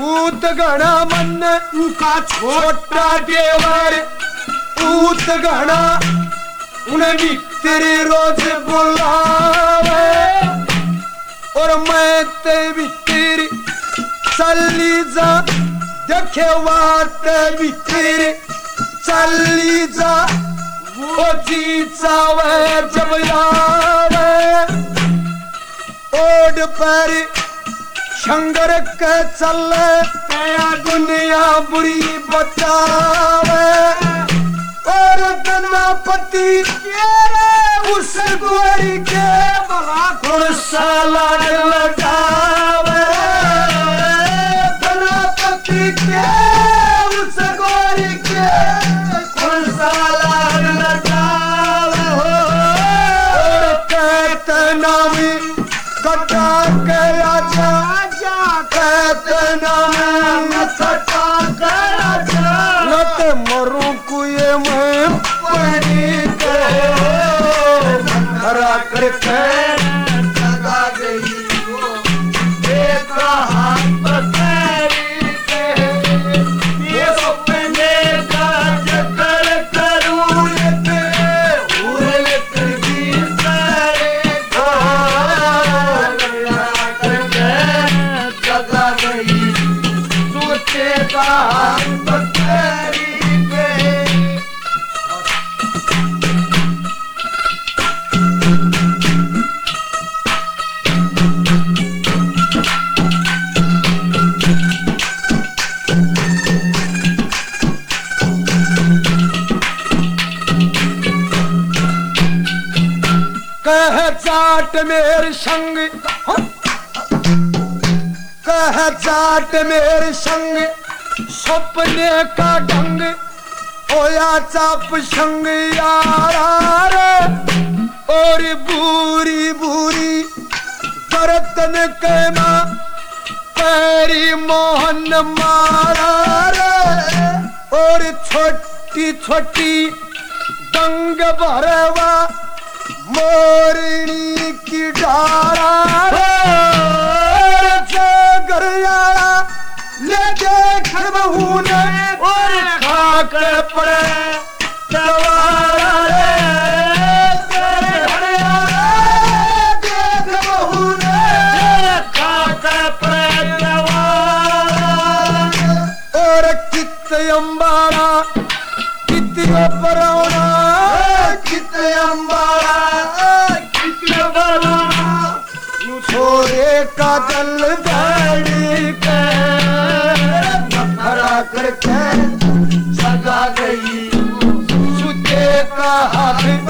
ऊत घना मन उनका छोटा देवर ऊत घना उन्हें भी तेरे रोज बुलावे और मैं ते भी तेरी चली जा देखे बात भी तेरी चली जा वो जी चावे जब आवे ओड पर शंकर के चले क्या दुनिया बुरी बचावे और गणपति उस गोरी के बड़ा गुस्सा लगावे गणपति के उस गोरी के गुस्सा लगावे और कहते नामी कटा के आजा कहते नामी कटा के आजा नत मरूं कुए में पड़ी के हरा करके लगा गई वो एक हाथ पकड़ी के ये सपने का चक्कर करूं लेते उड़ल करगी सारे लगा करके लगा गई सोचे का हाथ पकड़ी कह जाट मेरे संग कह जाट मेरे संग सपने का ढंग होया चाप संग यार और बुरी बुरी बर्तन के मां पैरी मोहन मारा और छोटी छोटी दंग भरवा मोरनी की डारा घर आया ले देख बहू ने और खाकर पड़े सवारा देख बहू ने खाकर पड़े सवारा और कित अम्बारा कित परौना कित अम्बारा छोरे का जल गाड़ी के हरा करके सगा गई सुते का हाथ